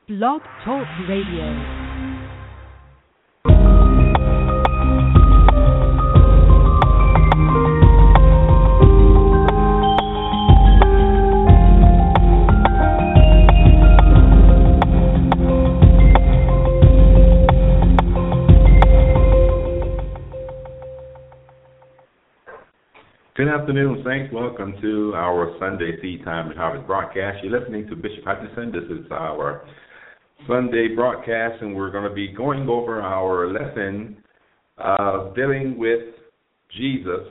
Blog Talk Radio. Good afternoon, Saints. Welcome to our Sunday Seed Time and Harvest broadcast. You're listening to Bishop Hutchinson. This is our Sunday broadcast, and we're going to be going over our lesson dealing with Jesus,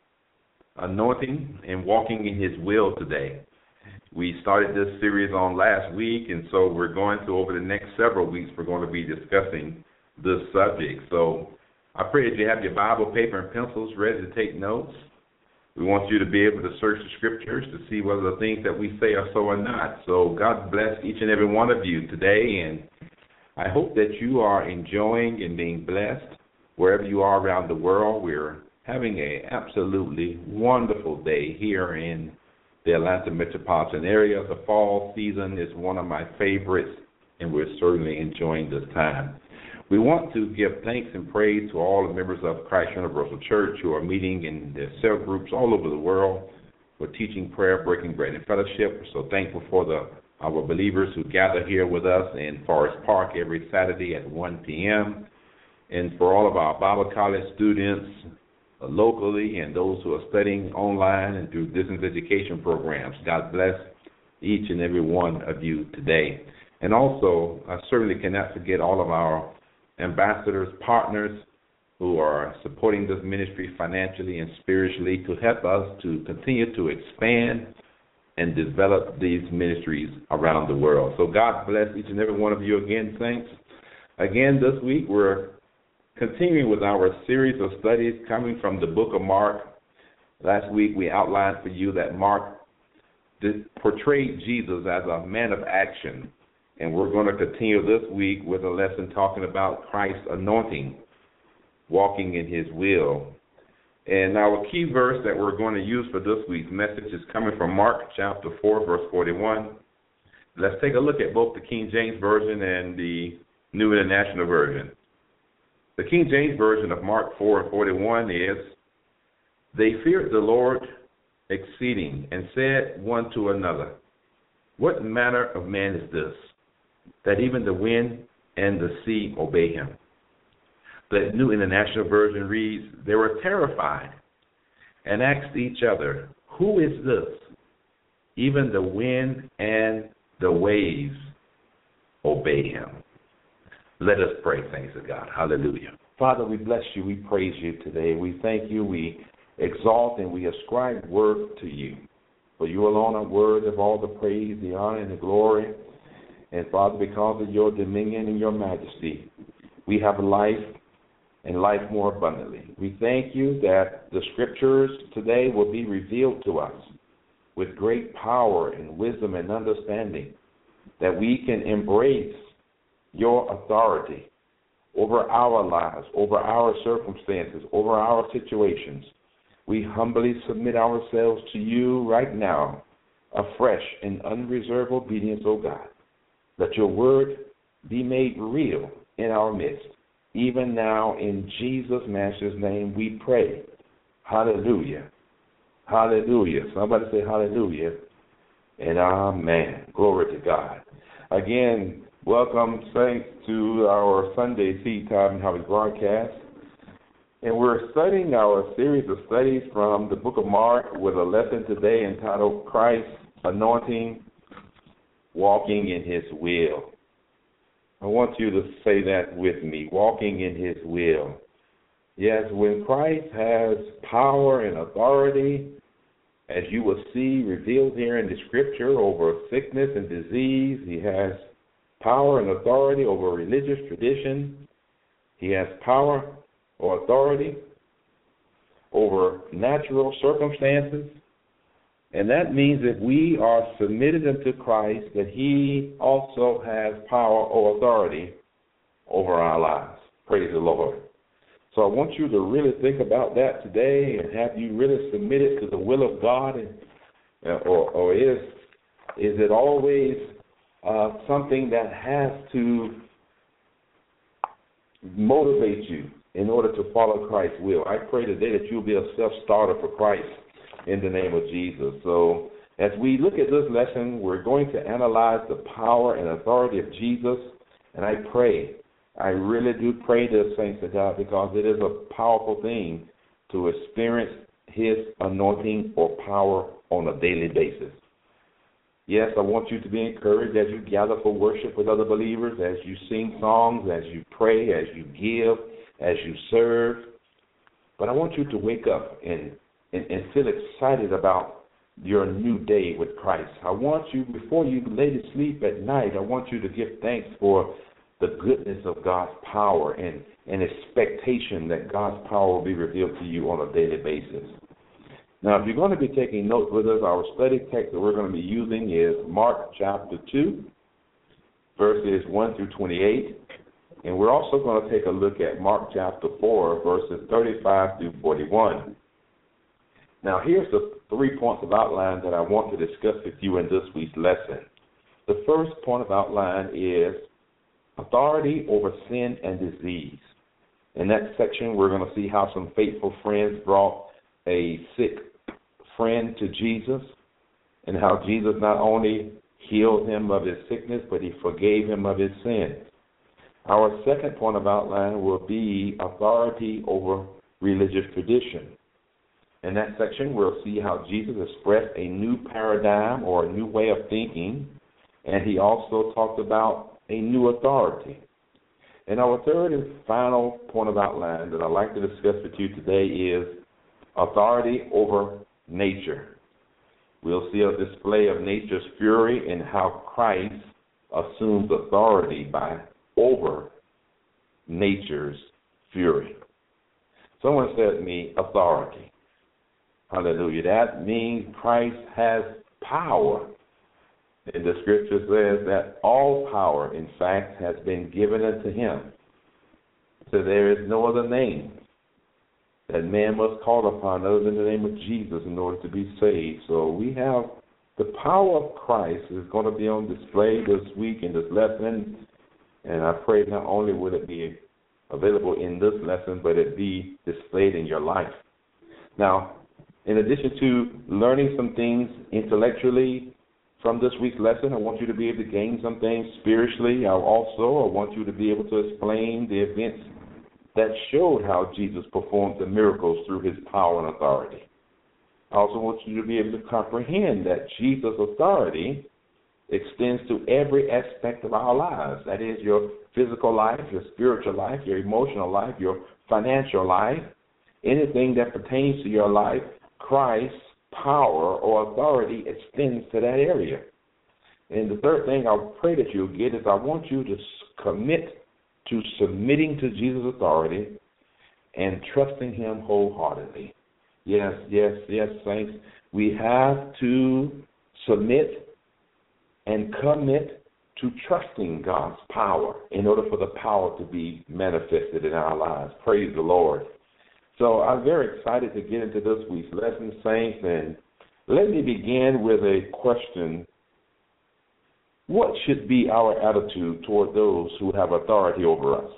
anointing, and walking in His will today. We started this series on last week, and so we're going to, over the next several weeks, we're going to be discussing this subject. So I pray that you have your Bible, paper, and pencils ready to take notes. We want you to be able to search the scriptures to see whether the things that we say are so or not. So God bless each and every one of you today, and I hope that you are enjoying and being blessed wherever you are around the world. We're having an absolutely wonderful day here in the Atlanta metropolitan area. The fall season is one of my favorites, and we're certainly enjoying this time. We want to give thanks and praise to all the members of Christ Universal Church who are meeting in their cell groups all over the world for teaching, prayer, breaking bread, and fellowship. We're so thankful for our believers who gather here with us in Forest Park every Saturday at 1 p.m. And for all of our Bible college students locally and those who are studying online and through distance education programs. God bless each and every one of you today. And also, I certainly cannot forget all of our ambassadors, partners who are supporting this ministry financially and spiritually to help us to continue to expand and develop these ministries around the world. So God bless each and every one of you again, saints. Again, this week we're continuing with our series of studies coming from the book of Mark. Last week we outlined for you that Mark portrayed Jesus as a man of action. And we're going to continue this week with a lesson talking about Christ's anointing, walking in His will. And our key verse that we're going to use for this week's message is coming from Mark chapter 4, verse 41. Let's take a look at both the King James Version and the New International Version. The King James Version of Mark 4 and 41 is, "They feared the Lord exceeding and said one to another, 'What manner of man is this, that even the wind and the sea obey him?'" The New International Version reads, "They were terrified and asked each other, 'Who is this? Even the wind and the waves obey him.'" Let us pray, thanks to God. Hallelujah. Father, we bless you. We praise you today. We thank you. We exalt and we ascribe worth to you. For you alone are worthy of all the praise, the honor, and the glory. And, Father, because of your dominion and your majesty, we have life and life more abundantly. We thank you that the scriptures today will be revealed to us with great power and wisdom and understanding, that we can embrace your authority over our lives, over our circumstances, over our situations. We humbly submit ourselves to you right now, afresh in unreserved obedience, O God. Let your word be made real in our midst. Even now, in Jesus' Master's name, we pray. Hallelujah. Hallelujah. Somebody say hallelujah and amen. Glory to God. Again, welcome, saints, to our Sunday Seed Time and Harvest broadcast. And we're studying our series of studies from the book of Mark with a lesson today entitled Christ's Anointing, Walking in His Will. I want you to say that with me, walking in His will. Yes, when Christ has power and authority, as you will see revealed here in the scripture, over sickness and disease, He has power and authority over religious tradition. He has power or authority over natural circumstances. And that means if we are submitted unto Christ, that He also has power or authority over our lives. Praise the Lord. So I want you to really think about that today, and have you really submitted to the will of God, or is it always something that has to motivate you in order to follow Christ's will. I pray today that you'll be a self-starter for Christ in the name of Jesus. So as we look at this lesson, we're going to analyze the power and authority of Jesus. And I really do pray this, saints of God, because it is a powerful thing to experience his anointing or power on a daily basis. Yes, I want you to be encouraged as you gather for worship with other believers, as you sing songs, as you pray, as you give, as you serve. But I want you to wake up and feel excited about your new day with Christ. I want you, before you lay to sleep at night, I want you to give thanks for the goodness of God's power and expectation that God's power will be revealed to you on a daily basis. Now, if you're going to be taking notes with us, our study text that we're going to be using is Mark chapter 2, verses 1 through 28. And we're also going to take a look at Mark chapter 4, verses 35 through 41. Now, here's the 3 points of outline that I want to discuss with you in this week's lesson. The first point of outline is authority over sin and disease. In that section, we're going to see how some faithful friends brought a sick friend to Jesus, and how Jesus not only healed him of his sickness, but he forgave him of his sins. Our second point of outline will be authority over religious tradition. In that section, we'll see how Jesus expressed a new paradigm or a new way of thinking, and he also talked about a new authority. And our third and final point of outline that I'd like to discuss with you today is authority over nature. We'll see a display of nature's fury and how Christ assumes authority over nature's fury. Someone said to me, authority. Hallelujah. That means Christ has power. And the scripture says that all power, in fact, has been given unto him. So there is no other name that man must call upon other than the name of Jesus in order to be saved. So we have the power of Christ is going to be on display this week in this lesson. And I pray not only will it be available in this lesson, but it be displayed in your life. Now, in addition to learning some things intellectually from this week's lesson, I want you to be able to gain some things spiritually. I want you to be able to explain the events that showed how Jesus performed the miracles through his power and authority. I also want you to be able to comprehend that Jesus' authority extends to every aspect of our lives. That is your physical life, your spiritual life, your emotional life, your financial life. Anything that pertains to your life, Christ's power or authority extends to that area. And the third thing I pray that you'll get is I want you to commit to submitting to Jesus' authority and trusting him wholeheartedly. Yes, saints. We have to submit and commit to trusting God's power in order for the power to be manifested in our lives. Praise the Lord. So I'm very excited to get into this week's lesson, saints, and let me begin with a question. What should be our attitude toward those who have authority over us?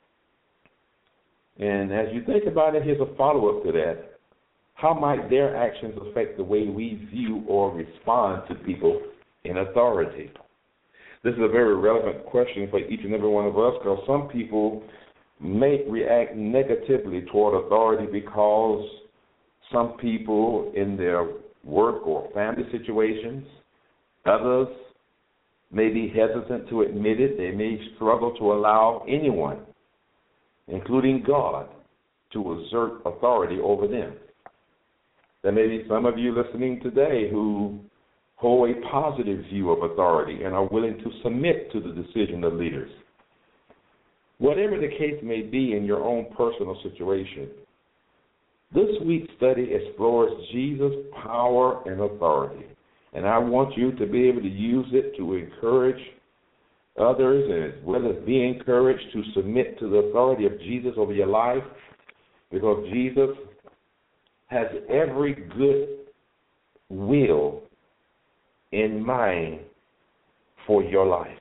And as you think about it, here's a follow-up to that. How might their actions affect the way we view or respond to people in authority? This is a very relevant question for each and every one of us, because some people may react negatively toward authority because some people in their work or family situations, others may be hesitant to admit it. They may struggle to allow anyone, including God, to exert authority over them. There may be some of you listening today who hold a positive view of authority and are willing to submit to the decision of leaders. Whatever the case may be in your own personal situation, this week's study explores Jesus' power and authority. And I want you to be able to use it to encourage others, as well as be encouraged to submit to the authority of Jesus over your life, because Jesus has every good will in mind for your life.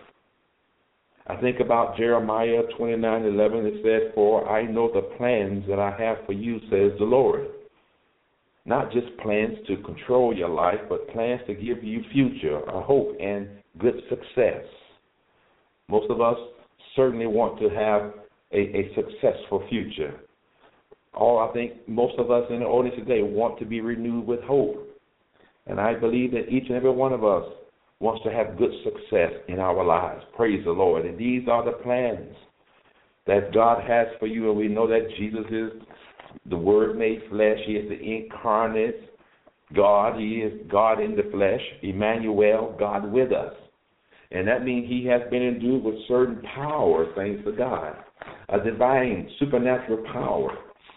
I think about Jeremiah 29:11. It says, "For I know the plans that I have for you, says the Lord." Not just plans to control your life, but plans to give you future, a hope, and good success. Most of us certainly want to have a successful future. I think most of us in the audience today want to be renewed with hope. And I believe that each and every one of us wants to have good success in our lives. Praise the Lord. And these are the plans that God has for you. And we know that Jesus is the Word made flesh. He is the incarnate God. He is God in the flesh. Emmanuel, God with us. And that means he has been endued with certain power, thanks to God. A divine, supernatural power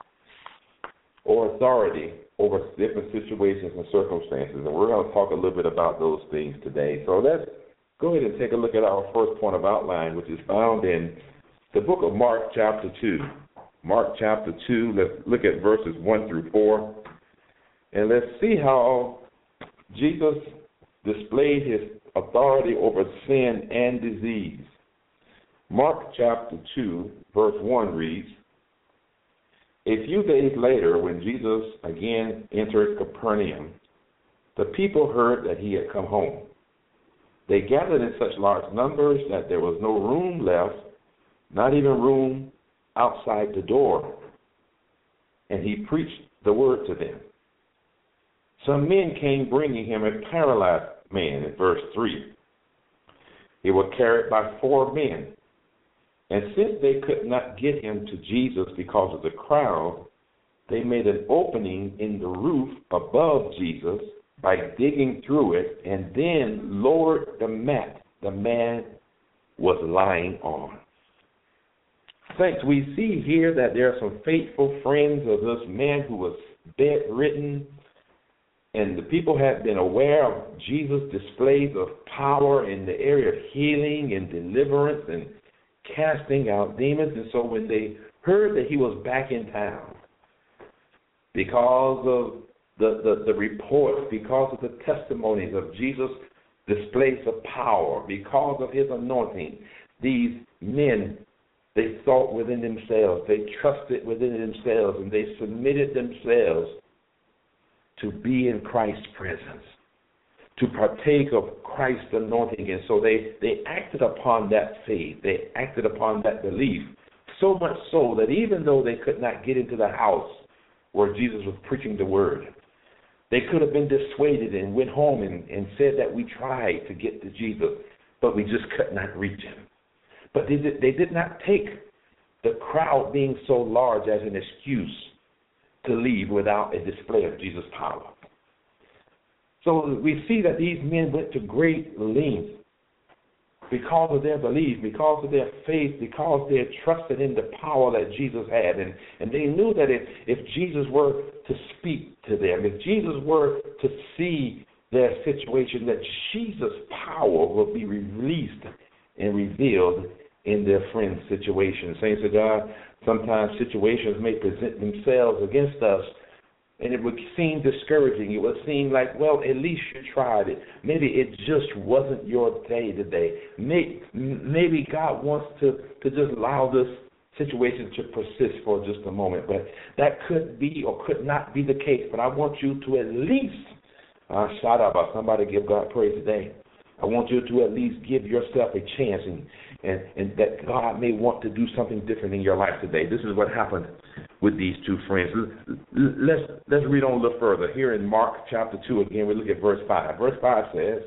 or authority over different situations and circumstances. And we're going to talk a little bit about those things today. So let's go ahead and take a look at our first point of outline, which is found in the book of Mark chapter 2. Mark chapter 2, let's look at verses 1 through 4. And let's see how Jesus displayed his authority over sin and disease. Mark chapter 2, verse 1 reads, "A few days later, when Jesus again entered Capernaum, the people heard that he had come home. They gathered in such large numbers that there was no room left, not even room outside the door, and he preached the word to them. Some men came bringing him a paralyzed man," in verse 3. "He was carried by 4 men. And since they could not get him to Jesus because of the crowd, they made an opening in the roof above Jesus by digging through it and then lowered the mat the man was lying on." Saints, we see here that there are some faithful friends of this man who was bedridden, and the people had been aware of Jesus' displays of power in the area of healing and deliverance and casting out demons. And so when they heard that he was back in town, because of the reports, because of the testimonies of Jesus' displays of power, because of his anointing, these men, they thought within themselves, they trusted within themselves, and they submitted themselves to be in Christ's presence, to partake of Christ's anointing. And so they acted upon that faith, they acted upon that belief, so much so that even though they could not get into the house where Jesus was preaching the word, they could have been dissuaded and went home and said that we tried to get to Jesus, but we just could not reach him. But they did not take the crowd being so large as an excuse to leave without a display of Jesus' power. So we see that these men went to great lengths because of their belief, because of their faith, because they had trusted in the power that Jesus had. And they knew that if Jesus were to speak to them, if Jesus were to see their situation, that Jesus' power would be released and revealed in their friend's situation. Saints of God, sometimes situations may present themselves against us, and it would seem discouraging. It would seem like, well, at least you tried it. Maybe it just wasn't your day today. Maybe God wants to just allow this situation to persist for just a moment. But that could be or could not be the case. But I want you to at least, shout out, somebody give God praise today. I want you to at least give yourself a chance and that God may want to do something different in your life today. This is what happened with these two friends. Let's read on a little further. Here in Mark chapter 2 again, we look at verse 5. Verse 5 says,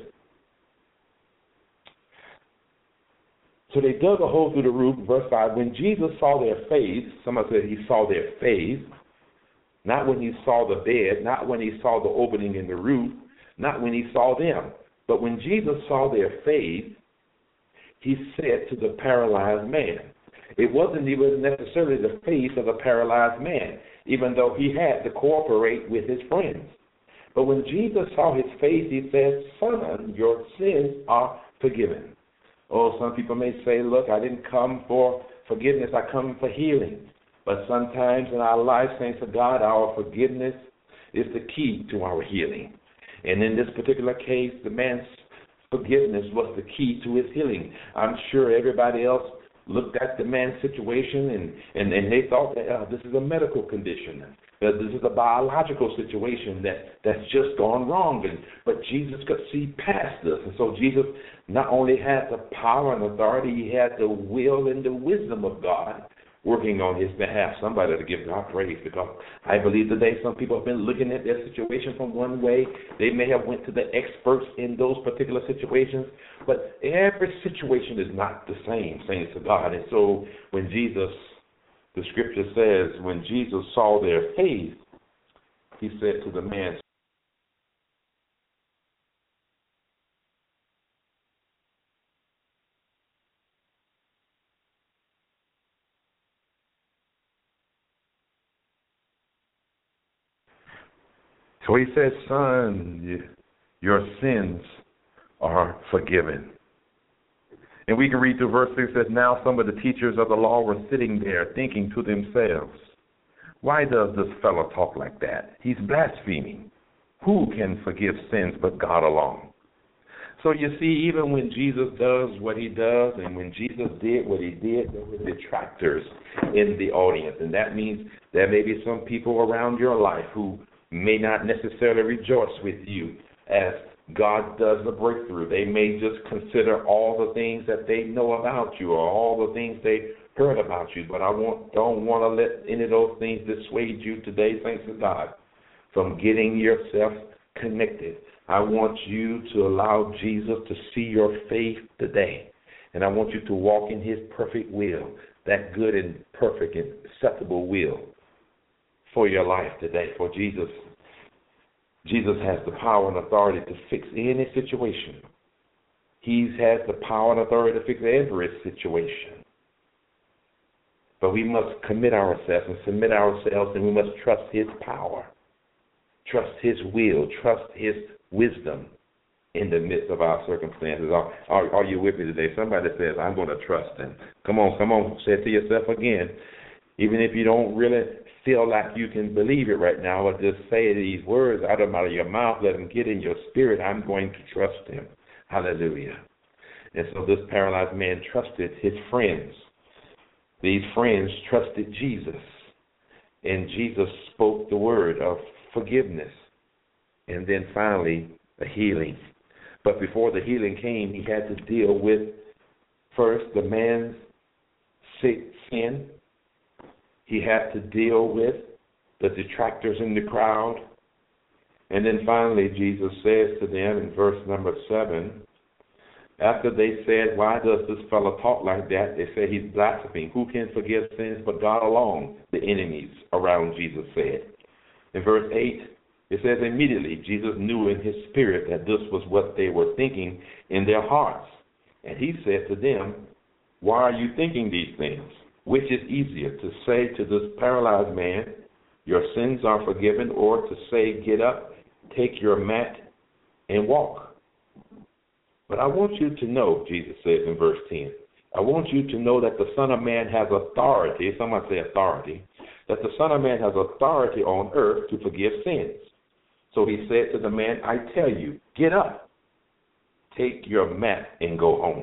"So they dug a hole through the roof," verse 5, "when Jesus saw their faith," somebody said he saw their faith, not when he saw the bed, not when he saw the opening in the roof, not when he saw them. But when Jesus saw their faith, he said to the paralyzed man. It wasn't even necessarily the faith of the paralyzed man, even though he had to cooperate with his friends. But when Jesus saw his faith, he said, "Son, your sins are forgiven." Oh, some people may say, look, I didn't come for forgiveness, I come for healing. But sometimes in our life, saints of God, our forgiveness is the key to our healing. And in this particular case, the man's forgiveness was the key to his healing. I'm sure everybody else looked at the man's situation and they thought that this is a medical condition, that this is a biological situation that's just gone wrong. But Jesus could see past this. And so Jesus not only had the power and authority, he had the will and the wisdom of God working on his behalf. Somebody to give God praise, because I believe today some people have been looking at their situation from one way. They may have went to the experts in those particular situations, but every situation is not the same, saints of God. And so when Jesus, the scripture says, when Jesus saw their faith, he said to the man, so he said, son, your sins are forgiven. And we can read through verse 6, that now some of the teachers of the law were sitting there thinking to themselves, why does this fellow talk like that? He's blaspheming. Who can forgive sins but God alone? So you see, even when Jesus does what he does, and when Jesus did what he did, there were detractors in the audience. And that means there may be some people around your life who may not necessarily rejoice with you as God does the breakthrough. They may just consider all the things that they know about you or all the things they heard about you. But I don't want to let any of those things dissuade you today, thanks to God, from getting yourself connected. I want you to allow Jesus to see your faith today. And I want you to walk in his perfect will, that good and perfect and acceptable will for your life today. For Jesus has the power and authority to fix any situation. He has the power and authority to fix every situation. But we must commit ourselves and submit ourselves, and we must trust his power, trust his will, trust his wisdom in the midst of our circumstances. Are you with me today? Somebody says, I'm going to trust him. Come on, say it to yourself again. Even if you don't really feel like you can believe it right now, but just say these words out of your mouth, let them get in your spirit. I'm going to trust him. Hallelujah. And so this paralyzed man trusted his friends. These friends trusted Jesus. And Jesus spoke the word of forgiveness. And then finally, a healing. But before the healing came, he had to deal with, first, the man's sin. He had to deal with the detractors in the crowd. And then finally, Jesus says to them in verse number 7, after they said, why does this fellow talk like that? They said he's blaspheming. Who can forgive sins but God alone? The enemies around Jesus said. In verse 8, it says, immediately Jesus knew in his spirit that this was what they were thinking in their hearts. And he said to them, why are you thinking these things? Which is easier, to say to this paralyzed man, your sins are forgiven, or to say, get up, take your mat, and walk? But I want you to know, Jesus says in verse 10, I want you to know that the Son of Man has authority, someone say authority, that the Son of Man has authority on earth to forgive sins. So he said to the man, I tell you, get up, take your mat, and go home.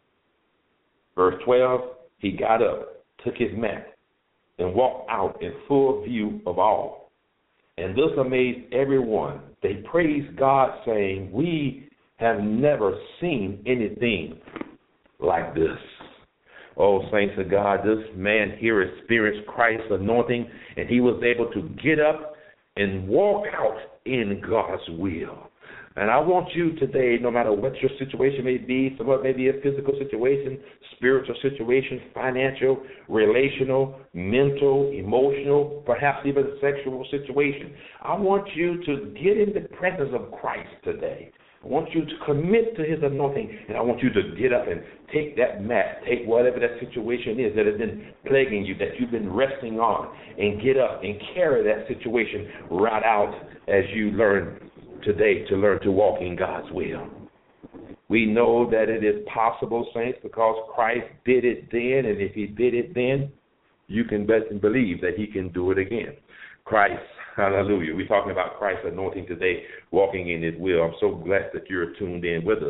Verse 12, he got up, took his mat, and walked out in full view of all. And this amazed everyone. They praised God, saying, we have never seen anything like this. Oh, saints of God, this man here experienced Christ's anointing, and he was able to get up and walk out in God's will. And I want you today, no matter what your situation may be, what may be a physical situation, spiritual situation, financial, relational, mental, emotional, perhaps even sexual situation, I want you to get in the presence of Christ today. I want you to commit to his anointing, and I want you to get up and take that mat, take whatever that situation is that has been plaguing you, that you've been resting on, and get up and carry that situation right out as you learn today to learn to walk in God's will. We know that it is possible, saints, because Christ did it then, and if he did it then, you can bet and believe that he can do it again. Christ, hallelujah. We're talking about Christ's anointing today, walking in his will. I'm so blessed that you're tuned in with us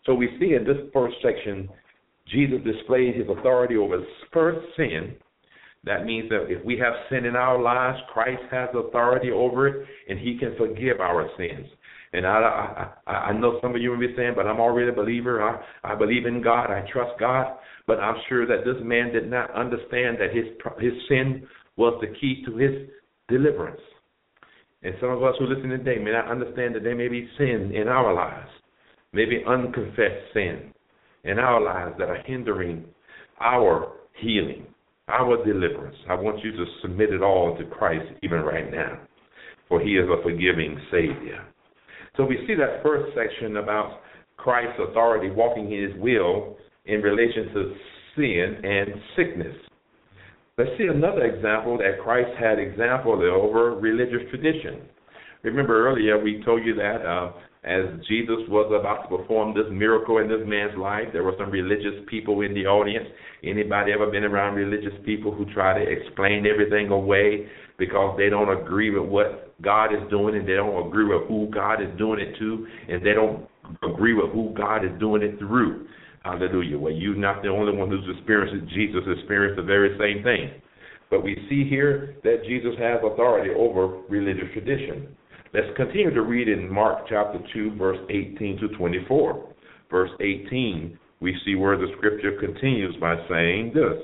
So we see in this first section, Jesus displayed his authority over first sin. That means that if we have sin in our lives, Christ has authority over it, and he can forgive our sins. And I know some of you will be saying, but I'm already a believer. I believe in God. I trust God. But I'm sure that this man did not understand that his sin was the key to his deliverance. And some of us who listen today may not understand that there may be sin in our lives, maybe unconfessed sin in our lives that are hindering our healing, our deliverance. I want you to submit it all to Christ even right now, for he is a forgiving Savior. So we see that first section about Christ's authority walking in his will in relation to sin and sickness. Let's see another example that Christ had example over religious tradition. Remember earlier we told you that as Jesus was about to perform this miracle in this man's life, there were some religious people in the audience. Anybody ever been around religious people who try to explain everything away because they don't agree with what God is doing, and they don't agree with who God is doing it to, and they don't agree with who God is doing it through? Hallelujah. Well, you're not the only one who's experienced it. Jesus experienced the very same thing. But we see here that Jesus has authority over religious tradition. Let's continue to read in Mark chapter 2, verse 18 to 24. Verse 18, we see where the scripture continues by saying this.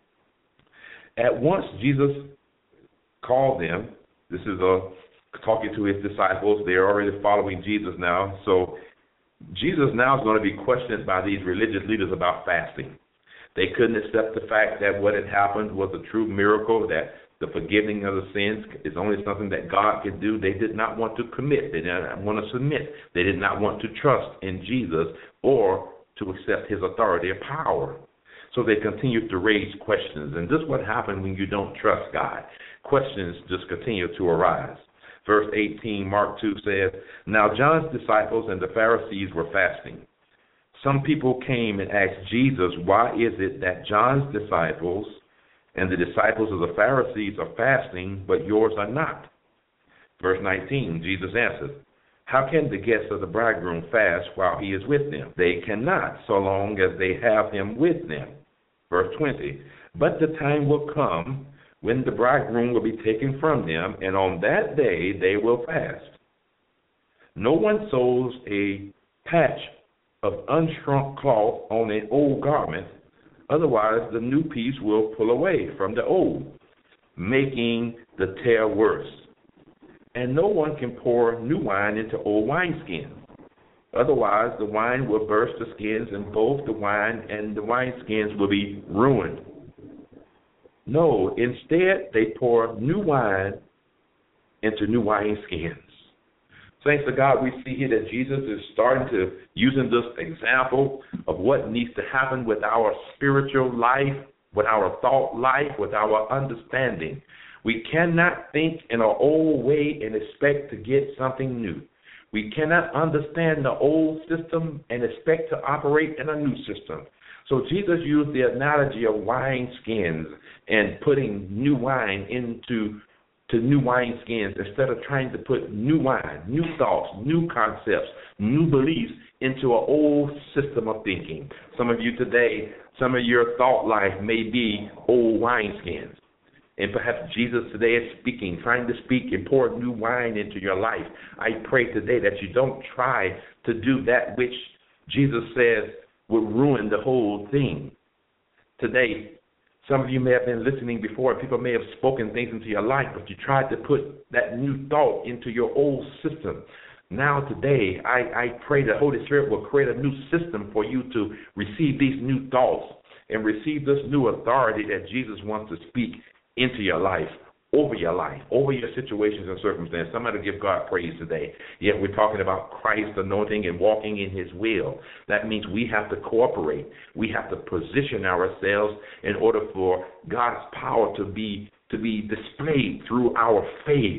At once Jesus called them. This is talking to his disciples. They're already following Jesus now. So Jesus now is going to be questioned by these religious leaders about fasting. They couldn't accept the fact that what had happened was a true miracle, that the forgiving of the sins is only something that God can do. They did not want to commit. They did not want to submit. They did not want to trust in Jesus or to accept his authority or power. So they continued to raise questions. And this is what happened when you don't trust God. Questions just continue to arise. Verse 18, Mark 2 says, Now John's disciples and the Pharisees were fasting. Some people came and asked Jesus, Why is it that John's disciples and the disciples of the Pharisees are fasting, but yours are not? Verse 19, Jesus answered, How can the guests of the bridegroom fast while he is with them? They cannot, so long as they have him with them. Verse 20, But the time will come when the bridegroom will be taken from them, and on that day they will fast. No one sews a patch of unshrunk cloth on an old garment, otherwise the new piece will pull away from the old, making the tear worse. And no one can pour new wine into old wineskins. Otherwise the wine will burst the skins, and both the wine and the wineskins will be ruined. No, instead they pour new wine into new wineskins. Thanks to God, we see here that Jesus is starting to using this example of what needs to happen with our spiritual life, with our thought life, with our understanding. We cannot think in an old way and expect to get something new. We cannot understand the old system and expect to operate in a new system. So Jesus used the analogy of wine skins and putting new wine into new wine skins instead of trying to put new wine, new thoughts, new concepts, new beliefs into an old system of thinking. Some of you today, some of your thought life may be old wine skins. And perhaps Jesus today is speaking, trying to speak and pour new wine into your life. I pray today that you don't try to do that which Jesus says would ruin the whole thing. Today, some of you may have been listening before. People may have spoken things into your life, but you tried to put that new thought into your old system. Now today, I pray the Holy Spirit will create a new system for you to receive these new thoughts and receive this new authority that Jesus wants to speak into your life, over your situations and circumstances. Somebody give God praise today. Yet we're talking about Christ's anointing and walking in his will. That means we have to cooperate. We have to position ourselves in order for God's power to be displayed through our faith.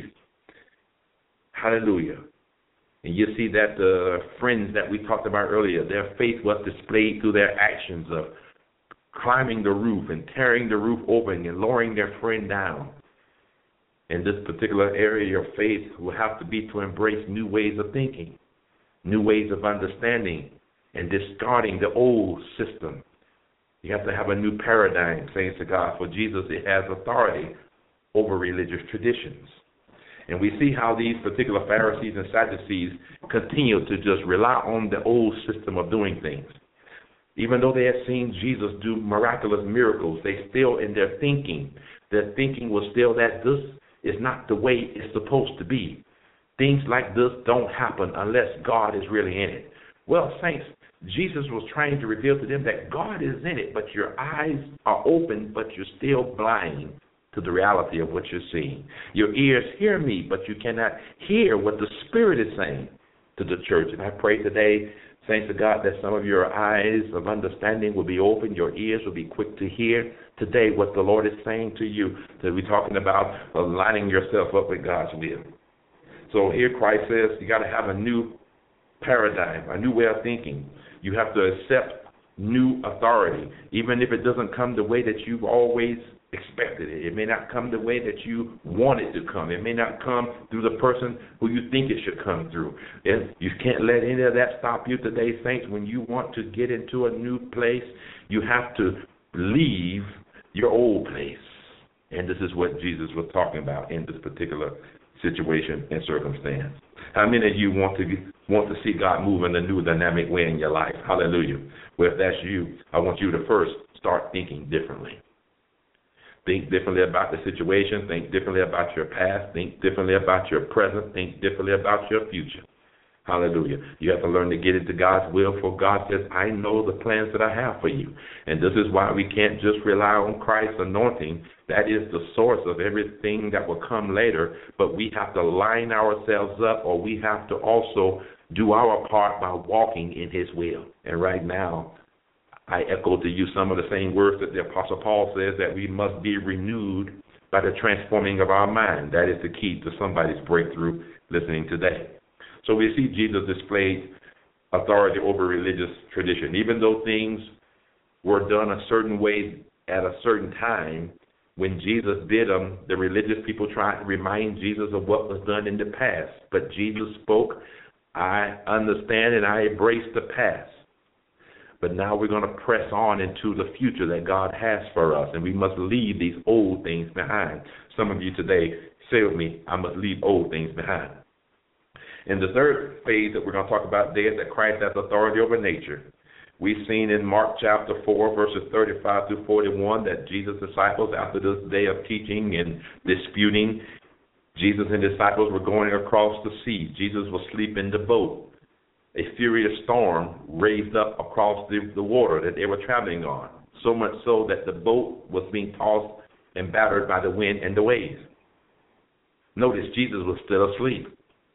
Hallelujah. And you see that the friends that we talked about earlier, their faith was displayed through their actions of climbing the roof and tearing the roof open and lowering their friend down. In this particular area, your faith will have to be to embrace new ways of thinking, new ways of understanding, and discarding the old system. You have to have a new paradigm, thanks to God. For Jesus, it has authority over religious traditions. And we see how these particular Pharisees and Sadducees continue to just rely on the old system of doing things. Even though they had seen Jesus do miraculous miracles, they still, in their thinking was still that this is not the way it's supposed to be. Things like this don't happen unless God is really in it. Well, saints, Jesus was trying to reveal to them that God is in it, but your eyes are open, but you're still blind to the reality of what you're seeing. Your ears hear me, but you cannot hear what the Spirit is saying to the church. And I pray today, thanks to God, that some of your eyes of understanding will be open, your ears will be quick to hear today what the Lord is saying to you. That we're talking about aligning yourself up with God's will. So here Christ says you got to have a new paradigm, a new way of thinking. You have to accept new authority, even if it doesn't come the way that you've always expected it. It may not come the way that you want it to come. It may not come through the person who you think it should come through. And you can't let any of that stop you today, saints. When you want to get into a new place, you have to leave your old place. And this is what Jesus was talking about in this particular situation and circumstance. How many of you want to see God move in a new dynamic way in your life? Hallelujah. Well, if that's you, I want you to first start thinking differently. Think differently about the situation. Think differently about your past. Think differently about your present. Think differently about your future. Hallelujah. You have to learn to get into God's will, for God says, I know the plans that I have for you. And this is why we can't just rely on Christ's anointing. That is the source of everything that will come later. But we have to line ourselves up, or we have to also do our part by walking in his will. And right now, I echo to you some of the same words that the Apostle Paul says, that we must be renewed by the transforming of our mind. That is the key to somebody's breakthrough listening today. So we see Jesus displayed authority over religious tradition. Even though things were done a certain way at a certain time, when Jesus did them, the religious people tried to remind Jesus of what was done in the past. But Jesus spoke, I understand and I embrace the past. But now we're going to press on into the future that God has for us, and we must leave these old things behind. Some of you today say with me, I must leave old things behind. And the third phase that we're going to talk about today is that Christ has authority over nature. We've seen in Mark chapter 4, verses 35 through 41, that Jesus' disciples, after this day of teaching and disputing, Jesus and his disciples were going across the sea. Jesus was asleep in the boat. A furious storm raised up across the water that they were traveling on, so much so that the boat was being tossed and battered by the wind and the waves. Notice Jesus was still asleep,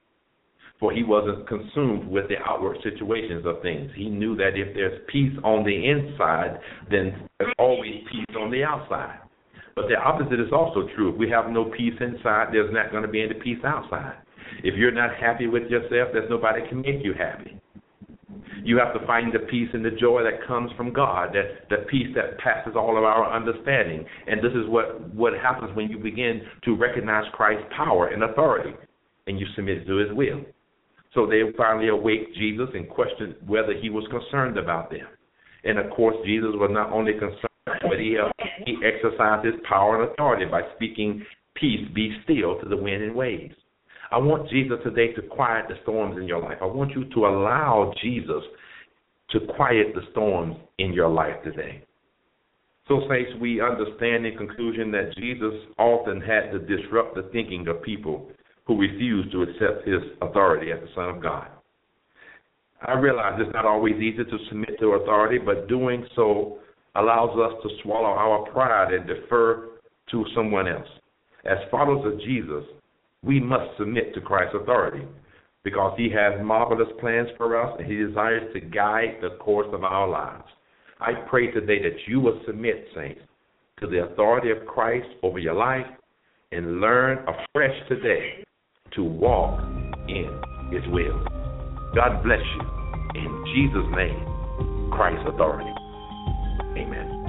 for he wasn't consumed with the outward situations of things. He knew that if there's peace on the inside, then there's always peace on the outside. But the opposite is also true. If we have no peace inside, there's not going to be any peace outside. If you're not happy with yourself, there's nobody can make you happy. You have to find the peace and the joy that comes from God, the peace that passes all of our understanding. And this is what happens when you begin to recognize Christ's power and authority, and you submit to his will. So they finally awake Jesus and questioned whether he was concerned about them. And, of course, Jesus was not only concerned, but he exercised his power and authority by speaking, peace, be still, to the wind and waves. I want Jesus today to quiet the storms in your life. I want you to allow Jesus to quiet the storms in your life today. So, saints, we understand in conclusion that Jesus often had to disrupt the thinking of people who refused to accept his authority as the Son of God. I realize it's not always easy to submit to authority, but doing so allows us to swallow our pride and defer to someone else. As followers of Jesus, we must submit to Christ's authority because he has marvelous plans for us and he desires to guide the course of our lives. I pray today that you will submit, saints, to the authority of Christ over your life and learn afresh today to walk in his will. God bless you. In Jesus' name, Christ's authority. Amen.